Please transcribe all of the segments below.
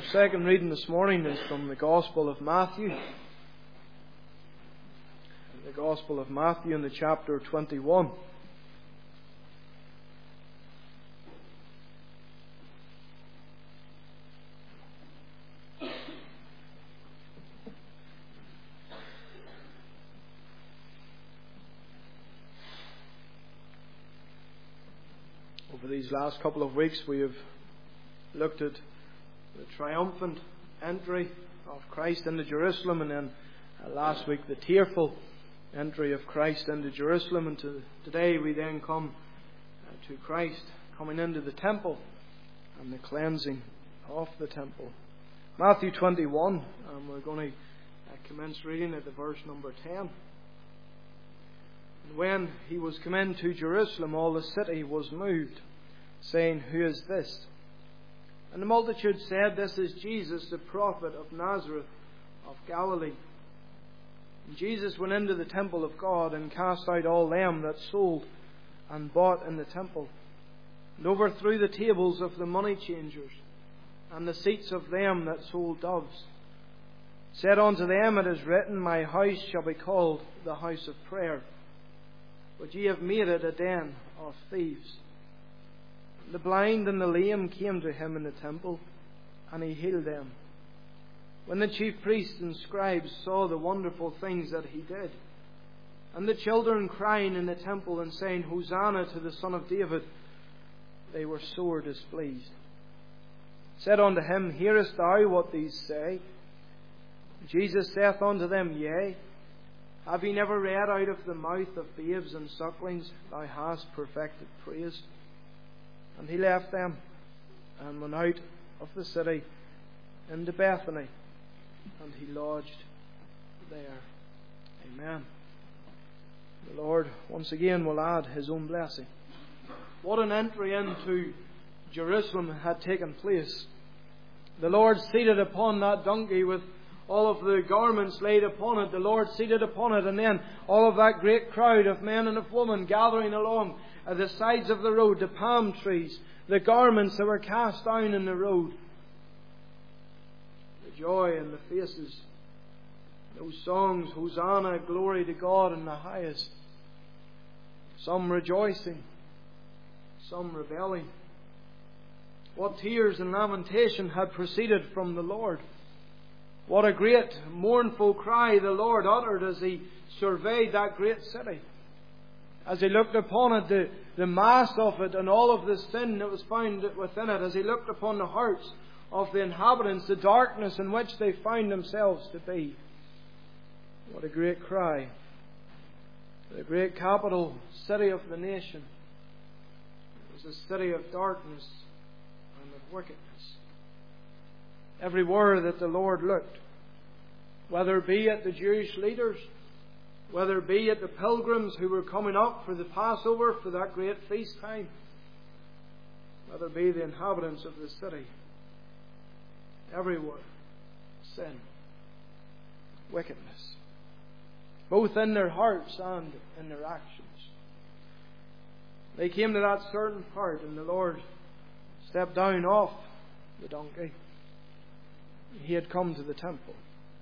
second reading this morning is from the Gospel of Matthew. The Gospel of Matthew in the chapter 21. Over these last couple of weeks we have looked at the triumphant entry of Christ into Jerusalem, and then last week the tearful entry of Christ into Jerusalem, and today we then come to Christ coming into the temple and the cleansing of the temple. Matthew 21, and we're going to commence reading at the verse number 10. And when he was come into Jerusalem, all the city was moved, saying, "Who is this?" And the multitude said, "This is Jesus, the prophet of Nazareth of Galilee." And Jesus went into the temple of God, and cast out all them that sold and bought in the temple, and overthrew the tables of the money changers, and the seats of them that sold doves. Said unto them, "It is written, My house shall be called the house of prayer, but ye have made it a den of thieves." The blind and the lame came to him in the temple, and he healed them. When the chief priests and scribes saw the wonderful things that he did, and the children crying in the temple and saying, "Hosanna to the Son of David," they were sore displeased. Said unto him, "Hearest thou what these say?" Jesus saith unto them, "Yea. Have ye never read, out of the mouth of babes and sucklings thou hast perfected praise?" And he left them, and went out of the city into Bethany, and he lodged there. Amen. The Lord once again will add his own blessing. What an entry into Jerusalem had taken place. The Lord seated upon that donkey with all of the garments laid upon it. The Lord seated upon it, and then all of that great crowd of men and of women gathering along at the sides of the road, the palm trees, the garments that were cast down in the road. The joy in the faces. Those songs, "Hosanna, glory to God in the highest." Some rejoicing, some rebelling. What tears and lamentation had proceeded from the Lord. What a great mournful cry the Lord uttered as he surveyed that great city. As he looked upon it, the mass of it and all of the sin that was found within it, as he looked upon the hearts of the inhabitants, the darkness in which they found themselves to be. What a great cry. The great capital city of the nation was a city of darkness and of wickedness. Everywhere that the Lord looked, whether it be at the Jewish leaders, whether it be at the pilgrims who were coming up for the Passover, for that great feast time, whether it be the inhabitants of the city, everywhere sin, wickedness, both in their hearts and in their actions. They came to that certain part, and the Lord stepped down off the donkey. He had come to the temple.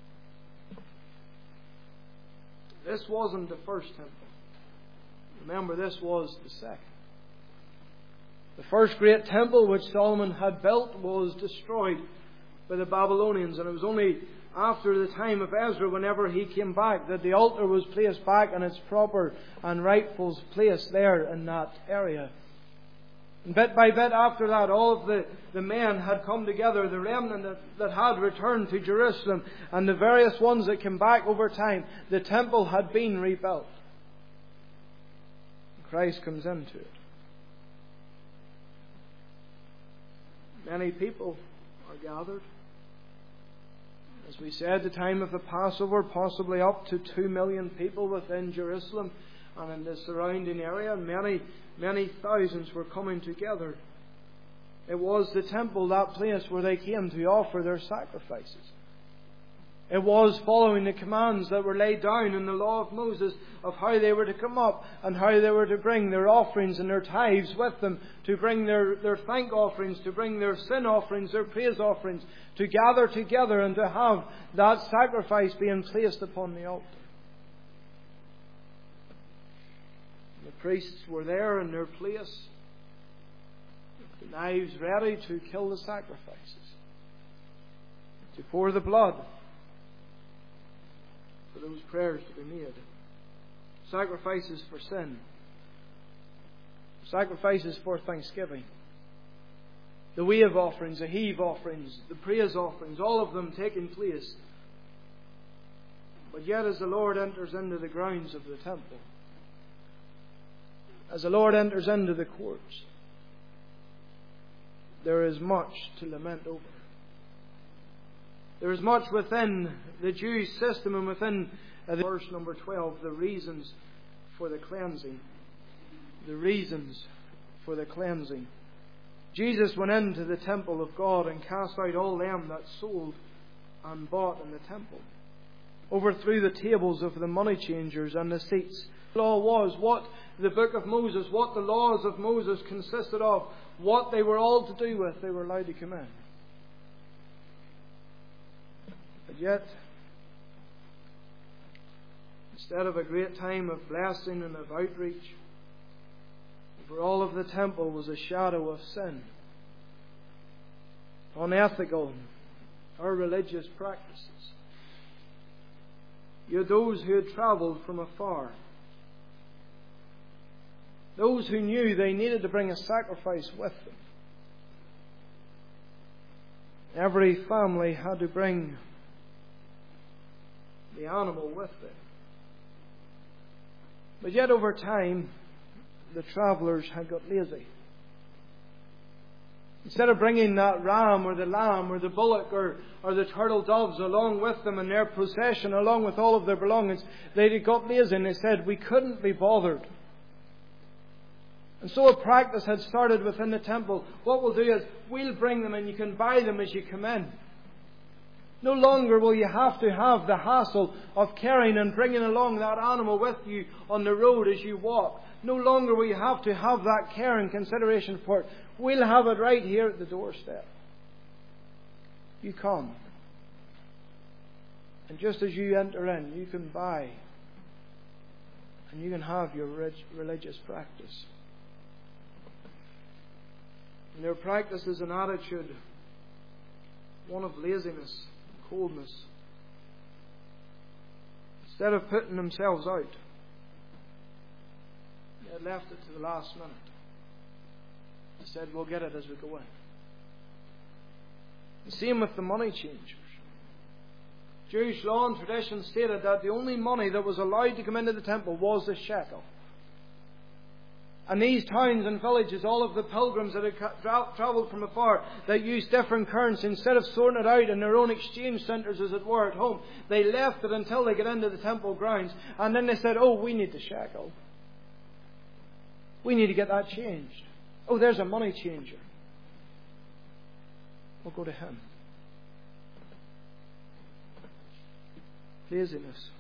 This wasn't the first temple. Remember, this was the second. The first great temple which Solomon had built was destroyed by the Babylonians, and it was only after the time of Ezra, whenever he came back, that the altar was placed back in its proper and rightful place there in that area. And bit by bit after that, all of the men had come together, the remnant that had returned to Jerusalem, and the various ones that came back over time. The temple had been rebuilt. Christ comes into it. Many people are gathered. As we said, the time of the Passover, possibly up to 2 million people within Jerusalem and in the surrounding area. Many thousands were coming together. It was the temple, that place where they came to offer their sacrifices. It was following the commands that were laid down in the law of Moses of how they were to come up and how they were to bring their offerings and their tithes with them, to bring their thank offerings, to bring their sin offerings, their praise offerings, to gather together and to have that sacrifice being placed upon the altar. The priests were there in their place, the knives ready to kill the sacrifices, to pour the blood for those prayers to be made. Sacrifices for sin. Sacrifices for thanksgiving. The wave offerings, the heave offerings, the praise offerings, all of them taking place. But yet as the Lord enters into the grounds of the temple, as the Lord enters into the courts, there is much to lament over. There is much within the Jewish system and within verse number 12, the reasons for the cleansing. The reasons for the cleansing. Jesus went into the temple of God and cast out all them that sold and bought in the temple. Overthrew the tables of the money changers and the seats. The law was what the book of Moses, what the laws of Moses consisted of, what they were all to do with, they were allowed to come in. But yet, instead of a great time of blessing and of outreach, over all of the temple was a shadow of sin, unethical, or religious practices. You had those who had travelled from afar, those who knew they needed to bring a sacrifice with them. Every family had to bring the animal with them. But yet over time, the travellers had got lazy. Instead of bringing that ram or the lamb or the bullock or the turtle doves along with them in their procession, along with all of their belongings, they had got lazy and they said, we couldn't be bothered. And so a practice had started within the temple. What we'll do is, we'll bring them and you can buy them as you come in. No longer will you have to have the hassle of carrying and bringing along that animal with you on the road as you walk. No longer will you have to have that care and consideration for it. We'll have it right here at the doorstep. You come. And just as you enter in, you can buy. And you can have your religious practice. And their practice is an attitude, one of laziness, coldness. Instead of putting themselves out, they had left it to the last minute. They said, we'll get it as we go in. The same with the money changers. Jewish law and tradition stated that the only money that was allowed to come into the temple was the shekel. And these towns and villages, all of the pilgrims that had travelled from afar, that used different currency, instead of sorting it out in their own exchange centres as it were at home, they left it until they got into the temple grounds. And then they said, oh, we need the shekel. We need to get that changed. Oh, there's a money changer. We'll go to him. Laziness.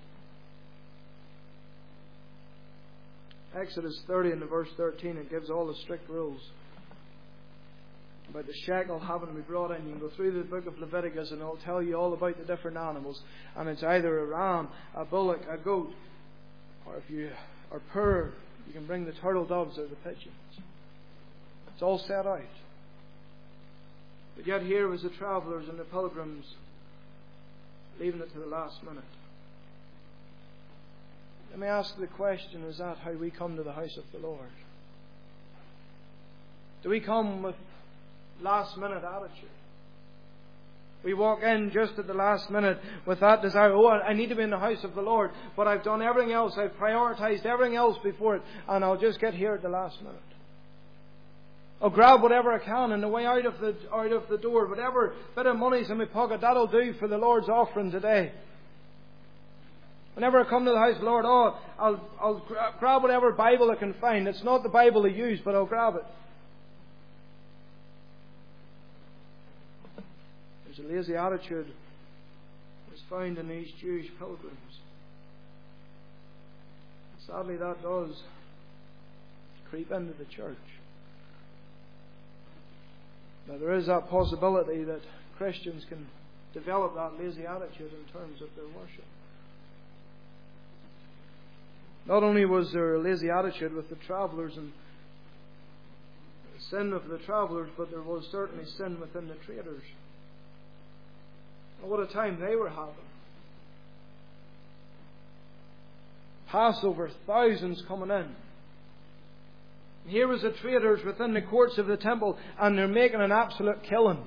Exodus 30 and verse 13, it gives all the strict rules about the shekel having to be brought in. You can go through the book of Leviticus and it'll tell you all about the different animals. And it's either a ram, a bullock, a goat, or if you are poor, you can bring the turtle doves or the pigeons. It's all set out. But yet here was the travellers and the pilgrims leaving it to the last minute. Let me ask the question, is that how we come to the house of the Lord? Do we come with last minute attitude? We walk in just at the last minute with that desire, oh, I need to be in the house of the Lord, but I've done everything else, I've prioritised everything else before it, and I'll just get here at the last minute. I'll grab whatever I can on the way out of the door, whatever bit of money's in my pocket, that'll do for the Lord's offering today. Whenever I come to the house of the Lord, I'll grab whatever Bible I can find. It's not the Bible I use, but I'll grab it. There's a lazy attitude. was found in these Jewish pilgrims. Sadly, that does creep into the church. Now, there is that possibility that Christians can develop that lazy attitude in terms of their worship. Not only was there a lazy attitude with the travellers and sin of the travellers, but there was certainly sin within the traders. And what a time they were having. Passover, thousands coming in. Here was the traders within the courts of the temple, and they're making an absolute killing.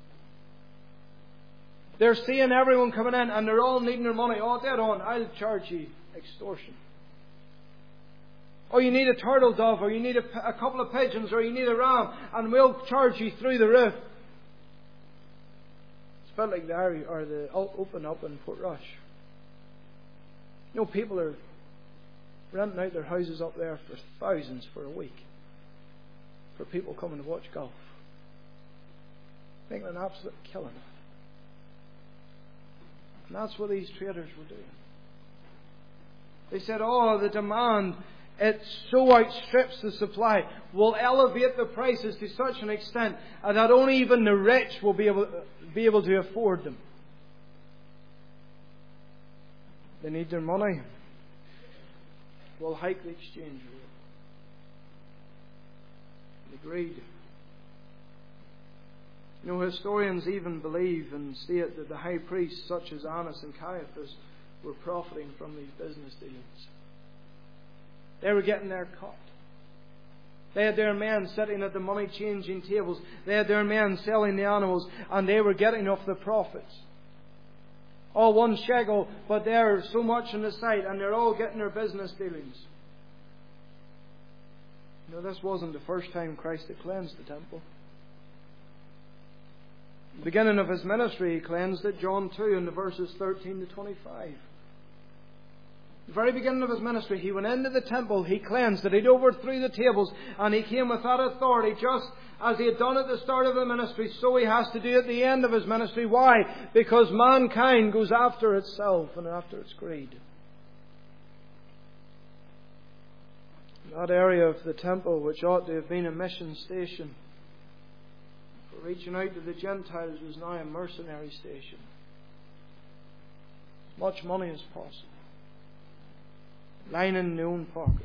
They're seeing everyone coming in, and they're all needing their money. Oh, dead on, I'll charge you extortion. Oh, you need a turtle dove, or you need a couple of pigeons, or you need a ram, and we'll charge you through the roof. It's felt like the open up in Portrush. You know, people are renting out their houses up there for thousands for a week for people coming to watch golf. Making an absolute killing. And that's what these traders were doing. They said, oh, the demand, it so outstrips the supply, will elevate the prices to such an extent that only even the rich will be able to afford them. They need their money. We'll hike the exchange rate. The greed. You know, historians even believe and state that the high priests such as Annas and Caiaphas were profiting from these business dealings. They were getting their cut. They had their men sitting at the money changing tables. They had their men selling the animals, and they were getting off the profits. All 1 shekel, but they're so much on the side, and they're all getting their business dealings. You know, this wasn't the first time Christ had cleansed the temple. At the beginning of His ministry, He cleansed it, John 2, in the verses 13 to 25. The very beginning of His ministry, He went into the temple, He cleansed it, He'd overthrew the tables, and He came with that authority just as He had done at the start of the ministry, so He has to do at the end of His ministry. Why? Because mankind goes after itself and after its greed. That area of the temple, which ought to have been a mission station for reaching out to the Gentiles, was now a mercenary station. As much money as possible. Lining their own pockets.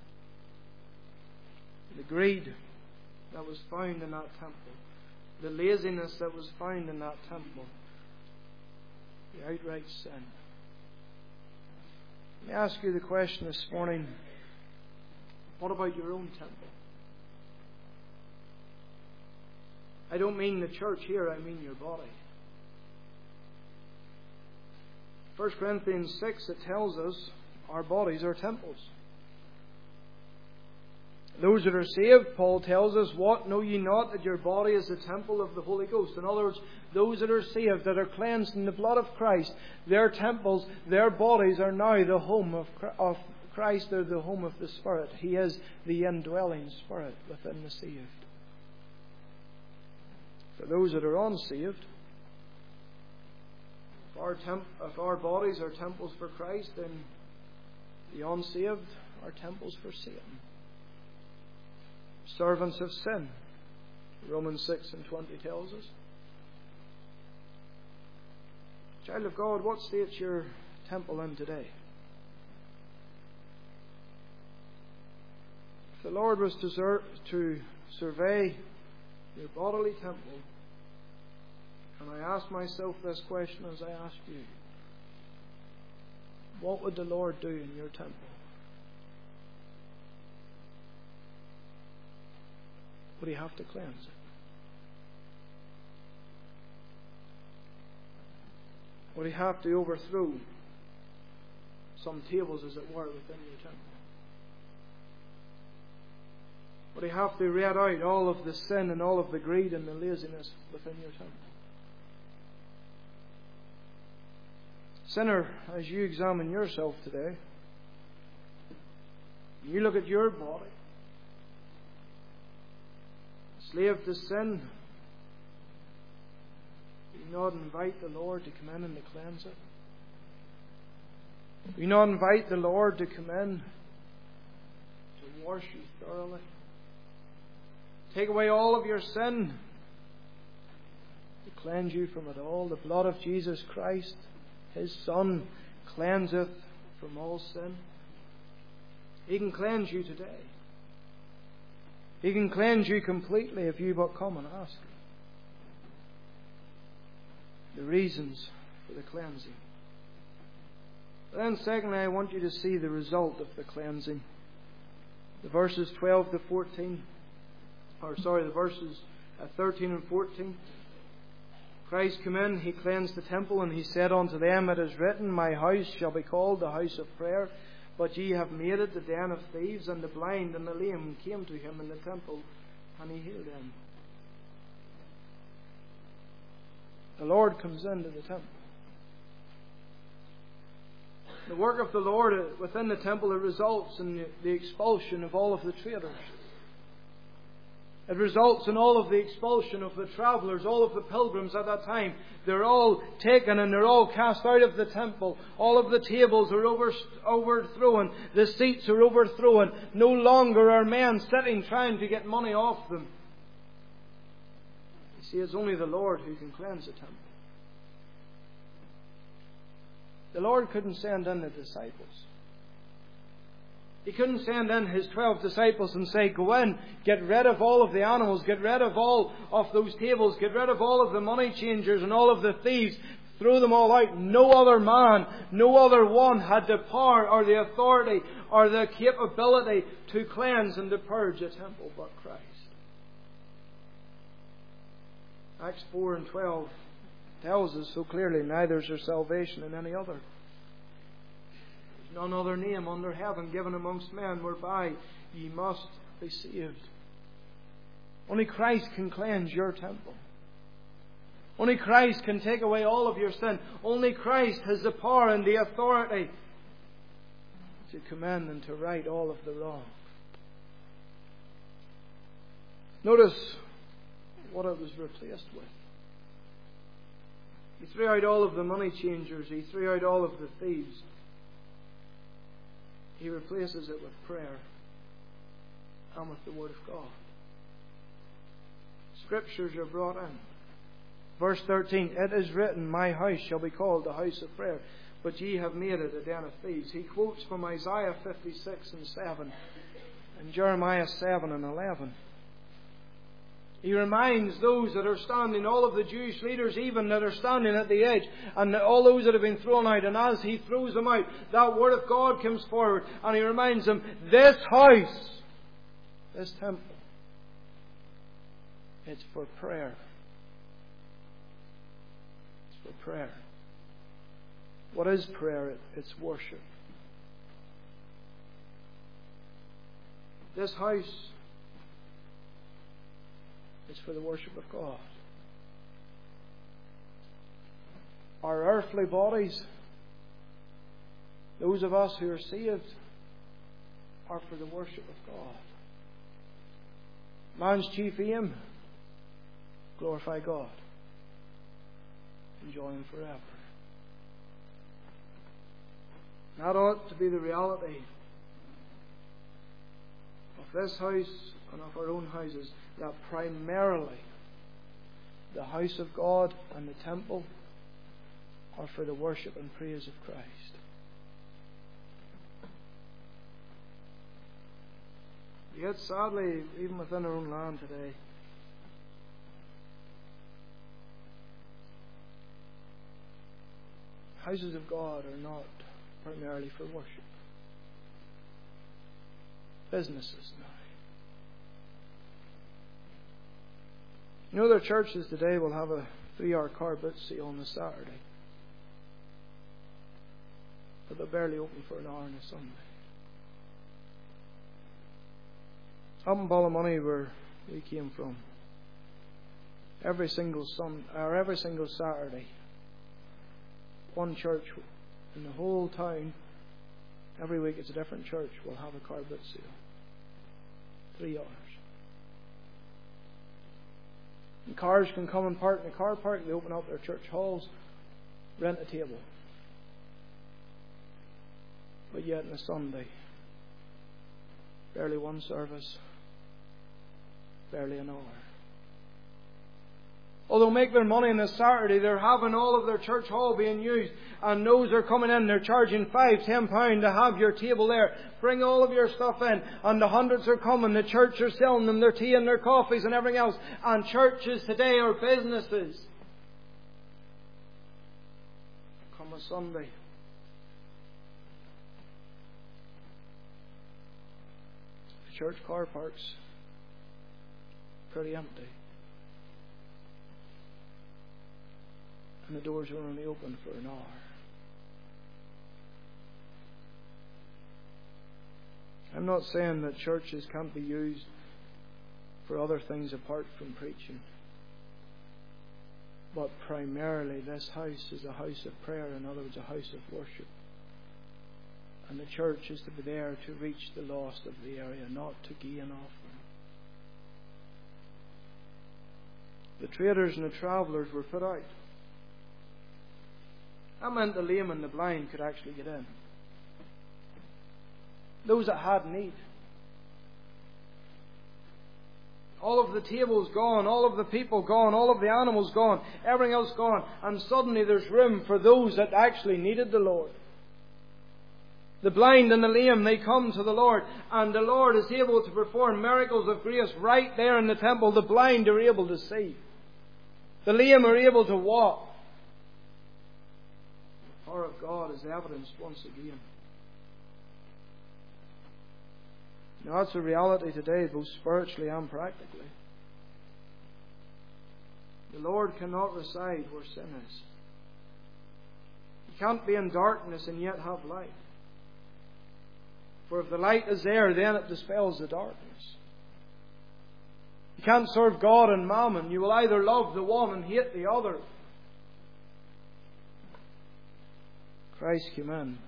The greed that was found in that temple. The laziness that was found in that temple. The outright sin. Let me ask you the question this morning. What about your own temple? I don't mean the church here, I mean your body. 1 Corinthians 6, it tells us our bodies are temples. Those that are saved, Paul tells us, what? Know ye not that your body is the temple of the Holy Ghost? In other words, those that are saved, that are cleansed in the blood of Christ, their temples, their bodies are now the home of Christ. They're the home of the Spirit. He is the indwelling Spirit within the saved. For those that are unsaved, if our bodies are temples for Christ, then the unsaved are temples for Satan. Servants of sin. Romans 6 and 20 tells us. Child of God, what state's your temple in today? If the Lord was to survey your bodily temple, and I ask myself this question as I ask you, what would the Lord do in your temple? Would He have to cleanse it? Would He have to overthrow some tables, as it were, within your temple? Would He have to red out all of the sin and all of the greed and the laziness within your temple? Sinner, as you examine yourself today, you look at your body, slave to sin, you not invite the Lord to come in and to cleanse it? Do you not invite the Lord to come in to wash you thoroughly? Take away all of your sin, to cleanse you from it all. The blood of Jesus Christ, His Son, cleanseth from all sin. He can cleanse you today. He can cleanse you completely if you but come and ask Him. The reasons for the cleansing. Then secondly, I want you to see the result of the cleansing. The verses 12 to 14. The verses 13 and 14. Christ came in, He cleansed the temple, and He said unto them, It is written, My house shall be called the house of prayer, but ye have made it the den of thieves. And the blind and the lame came to Him in the temple, and He healed them. The Lord comes into the temple. The work of the Lord within the temple, it results in the expulsion of all of the traitors. It results in all of the expulsion of the travellers, all of the pilgrims at that time. They're all taken and they're all cast out of the temple. All of the tables are overthrown. The seats are overthrown. No longer are men sitting trying to get money off them. You see, it's only the Lord who can cleanse the temple. The Lord couldn't send in the disciples. He couldn't send in His 12 disciples and say, Go in, get rid of all of the animals, get rid of all of those tables, get rid of all of the money changers and all of the thieves, throw them all out. No other man, no other one had the power or the authority or the capability to cleanse and to purge a temple but Christ. Acts 4 and 12 tells us so clearly, neither is there salvation in any other. There's none other name under heaven given amongst men whereby ye must be saved. Only Christ can cleanse your temple. Only Christ can take away all of your sin. Only Christ has the power and the authority to commend and to right all of the wrong. Notice what it was replaced with. He threw out all of the money changers. He threw out all of the thieves. He replaces it with prayer and with the Word of God. Scriptures are brought in. Verse 13, It is written, My house shall be called the house of prayer, but ye have made it a den of thieves. He quotes from Isaiah 56 and 7 and Jeremiah 7 and 11. He reminds those that are standing, all of the Jewish leaders even that are standing at the edge, and all those that have been thrown out. And as He throws them out, that Word of God comes forward, and He reminds them, this house, this temple, it's for prayer. It's for prayer. What is prayer? It's worship. This house, it's for the worship of God. Our earthly bodies, those of us who are saved, are for the worship of God. Man's chief aim, glorify God. Enjoy Him forever. That ought to be the reality of this house and of our own houses, that primarily the house of God and the temple are for the worship and praise of Christ. Yet sadly, even within our own land today, houses of God are not primarily for worship. Businesses now. You know, their churches today will have a 3-hour car boot sale on a Saturday, but they're barely open for an hour on a Sunday. Up in Ballymoney, where we came from, every single Saturday, one church in the whole town, every week it's a different church, will have a car boot sale. 3 hours. And cars can come and park in the car park. They open up their church halls, rent a table. But yet on a Sunday, barely one service, barely an hour. Although make their money on a Saturday, they're having all of their church hall being used, and those are coming in, they're charging £5-10 to have your table there. Bring all of your stuff in, and the hundreds are coming. The church are selling them their tea and their coffees and everything else. And churches today are businesses. Come a Sunday, the church car parks pretty empty. And the doors are only open for an hour. I'm not saying that churches can't be used for other things apart from preaching. But primarily this house is a house of prayer, in other words, a house of worship. And the church is to be there to reach the lost of the area, not to gain off them. The traders and the travellers were put out. That meant the lame and the blind could actually get in. Those that had need. All of the tables gone, all of the people gone, all of the animals gone, everything else gone. And suddenly there's room for those that actually needed the Lord. The blind and the lame, they come to the Lord. And the Lord is able to perform miracles of grace right there in the temple. The blind are able to see. The lame are able to walk. The power of God is evidenced once again. Now that's a reality today, both spiritually and practically. The Lord cannot reside where sin is. He can't be in darkness and yet have light. For if the light is there, then it dispels the darkness. You can't serve God and mammon. You will either love the one and hate the other. Christ came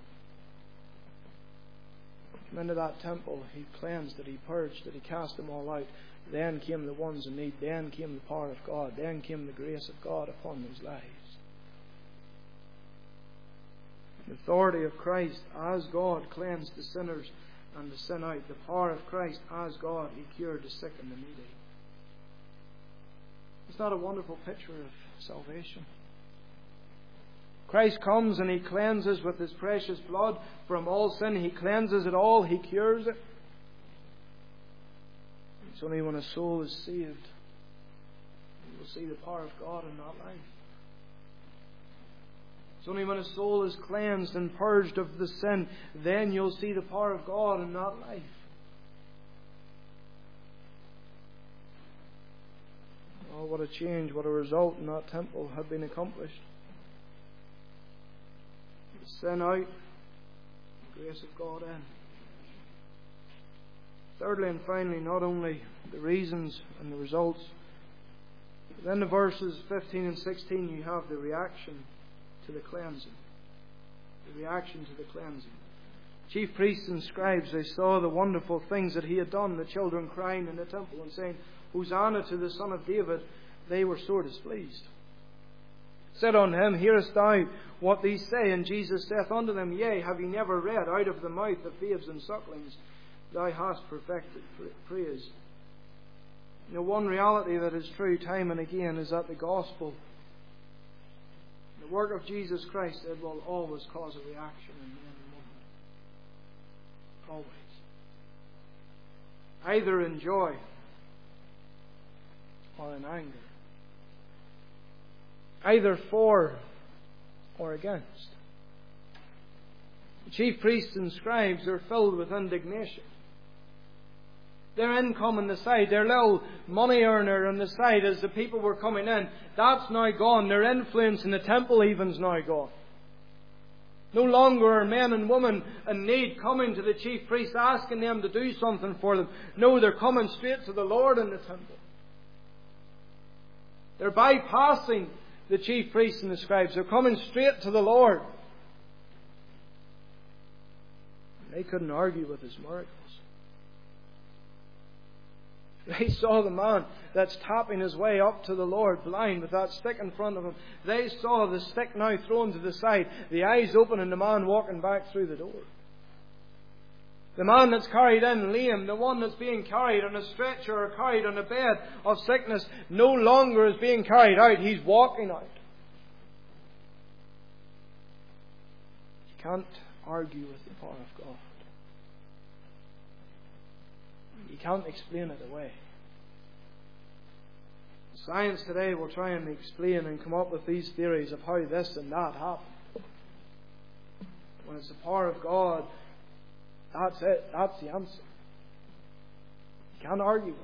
into that temple. He cleansed it, He purged it, He cast them all out. Then came the ones in need. Then came the power of God. Then came the grace of God upon those lives. The authority of Christ as God cleansed the sinners and the sin out. The power of Christ as God, He cured the sick and the needy. It's not a wonderful picture of salvation. Christ comes and He cleanses with His precious blood from all sin. He cleanses it all. He cures it. It's only when a soul is saved you will see the power of God in that life. It's only when a soul is cleansed and purged of the sin, then you'll see the power of God in that life. Oh, what a change, what a result in that temple had been accomplished. The sin out, the grace of God in. Thirdly and finally, not only the reasons and the results, but then in verses 15 and 16 you have the reaction to the cleansing. The reaction to the cleansing. Chief priests and scribes, they saw the wonderful things that He had done, the children crying in the temple and saying, Hosanna to the Son of David. They were sore displeased. Said unto Him, Hearest thou what these say? And Jesus saith unto them, Yea, have ye never read, out of the mouth of babes and sucklings thou hast perfected praise. You know, one reality that is true time and again is that the gospel, the work of Jesus Christ, it will always cause a reaction in men and women. Always. Either in joy or in anger. Either for or against. The chief priests and scribes are filled with indignation. Their income on the side, their little money earner on the side as the people were coming in, that's now gone. Their influence in the temple even's now gone. No longer are men and women in need coming to the chief priests asking them to do something for them. No, they're coming straight to the Lord in the temple. They're bypassing the chief priests and the scribes. They're coming straight to the Lord. They couldn't argue with His miracles. They saw the man that's tapping his way up to the Lord, blind, with that stick in front of him. They saw the stick now thrown to the side, the eyes open, and the man walking back through the door. The man that's carried in lame, the one that's being carried on a stretcher or carried on a bed of sickness, no longer is being carried out. He's walking out. You can't argue with the power of God. You can't explain it away. Science today will try and explain and come up with these theories of how this and that happened. When it's the power of God, that's it. That's the answer. You can't argue with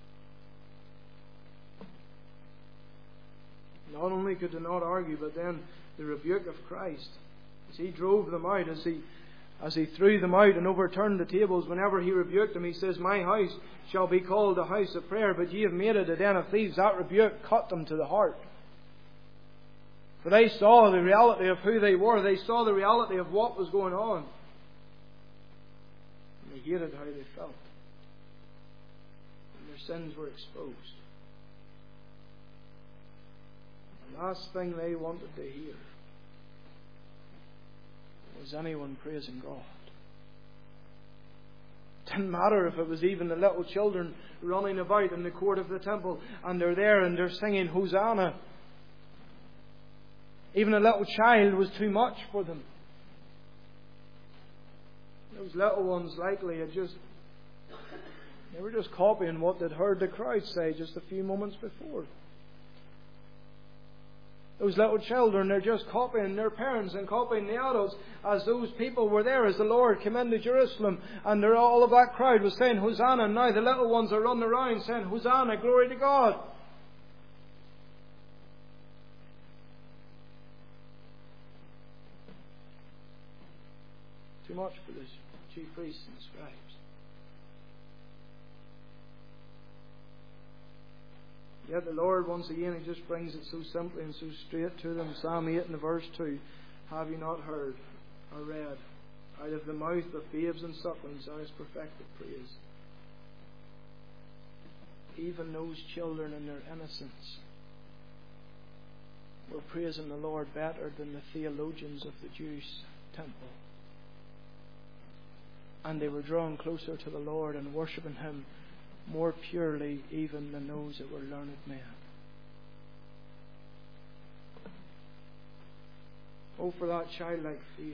it. Not only could they not argue, but then the rebuke of Christ, as He drove them out, as he threw them out and overturned the tables, whenever He rebuked them, He says, "My house shall be called a house of prayer, but ye have made it a den of thieves." That rebuke cut them to the heart. For they saw the reality of who they were. They saw the reality of what was going on. And they hated how they felt. And their sins were exposed. The last thing they wanted to hear was anyone praising God. It didn't matter if it was even the little children running about in the court of the temple, and they're there and they're singing Hosanna. Even a little child was too much for them. Those little ones likely they were just copying what they'd heard the crowd say just a few moments before. Those little children, they're just copying their parents and copying the adults, as those people were there as the Lord came into Jerusalem, and all of that crowd was saying Hosanna, and now the little ones are running around saying Hosanna, glory to God. Too much for the chief priests and scribes. Yet the Lord, once again, He just brings it so simply and so straight to them. Psalm 8 and verse 2. "Have you not heard or read? Out of the mouth of babes and sucklings thou hast perfected praise." Even those children in their innocence were praising the Lord better than the theologians of the Jewish temple. And they were drawn closer to the Lord and worshipping Him more purely even than those that were learned men. Oh, for that childlike faith,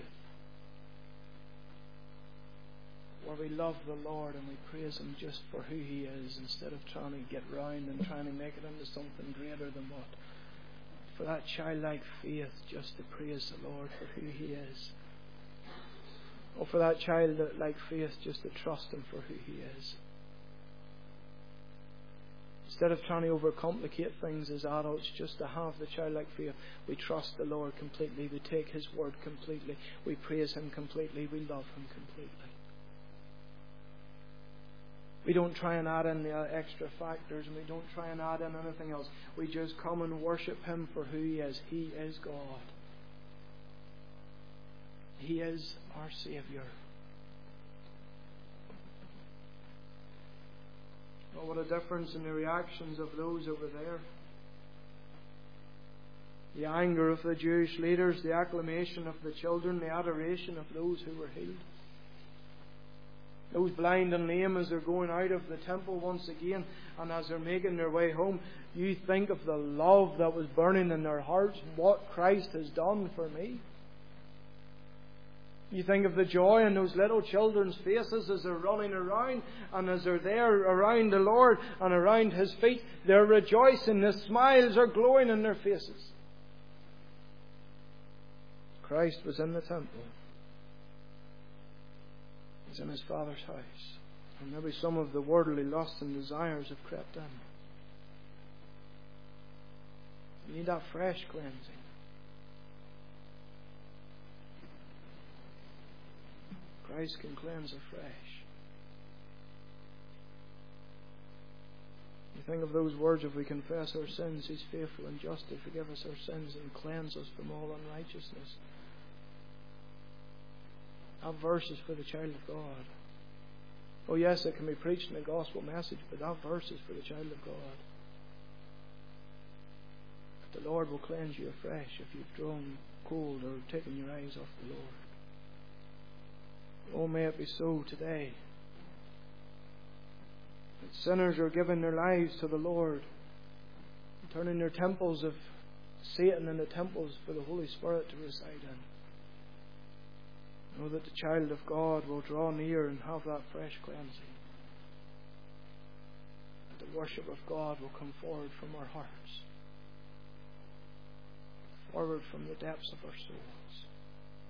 where we love the Lord and we praise Him just for who He is, instead of trying to get round and trying to make it into something greater than what. For that childlike faith just to praise the Lord for who He is. Oh, for that childlike faith just to trust Him for who He is. Instead of trying to overcomplicate things as adults, just to have the childlike faith, we trust the Lord completely. We take His word completely. We praise Him completely. We love Him completely. We don't try and add in the extra factors, and we don't try and add in anything else. We just come and worship Him for who He is. He is God. He is our Saviour. Oh, what a difference in the reactions of those over there. The anger of the Jewish leaders, the acclamation of the children, the adoration of those who were healed. Those blind and lame, as they're going out of the temple once again, and as they're making their way home, you think of the love that was burning in their hearts, what Christ has done for me. You think of the joy in those little children's faces as they're running around, and as they're there around the Lord and around His feet, they're rejoicing. The smiles are glowing in their faces. Christ was in the temple. He's in His Father's house. And maybe some of the worldly lusts and desires have crept in. You need that fresh cleansing. Christ can cleanse afresh. You think of those words, if we confess our sins, He's faithful and just to forgive us our sins and cleanse us from all unrighteousness. That verse is for the child of God. Oh yes, it can be preached in the gospel message, but that verse is for the child of God. But the Lord will cleanse you afresh if you've drawn cold or taken your eyes off the Lord. Oh, may it be so today. That sinners are giving their lives to the Lord, turning their temples of Satan into temples for the Holy Spirit to reside in. Know that the child of God will draw near and have that fresh cleansing. That the worship of God will come forward from our hearts, forward from the depths of our souls.